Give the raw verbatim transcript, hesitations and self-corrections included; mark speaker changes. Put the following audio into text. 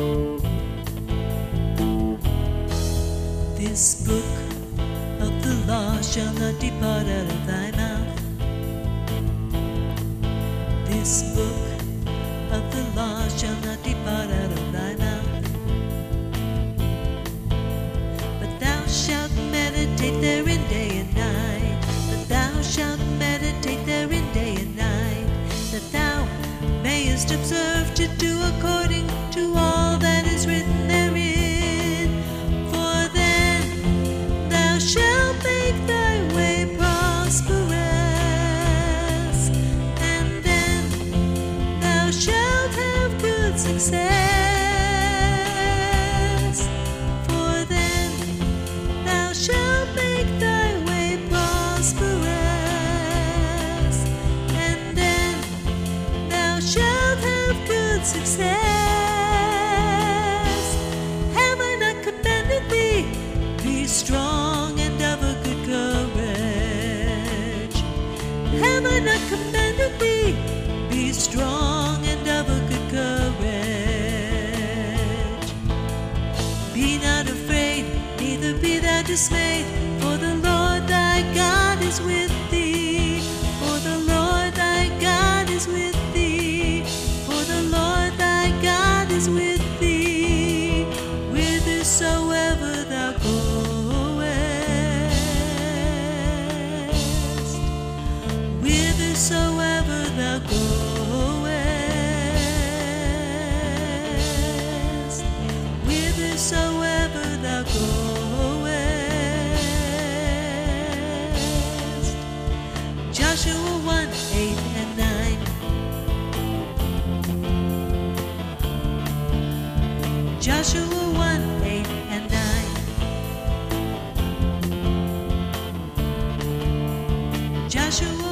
Speaker 1: This book of the law shall not depart out of thy mouth. This book of the law shall not depart out of thy mouth. But thou shalt meditate therein day and night. But thou shalt meditate therein day and night, that thou mayest observe to do according to all that is written therein. For then thou shalt make thy way prosperous, and then thou shalt have good success. For then thou shalt make thy way prosperous, and then thou shalt have good success. Have I not commanded thee? Be strong and of a good courage. Have I not commanded thee? Be strong and of a good courage. Be not afraid, neither be thou dismayed, for the Lord thy God is with thee. For the Lord thy God is with thee. For the Lord thy God is with thee, whithersoever thou goest. Whithersoever thou goest. Whithersoever thou goest. Joshua one, eight and nine. Joshua one, eight and nine. Joshua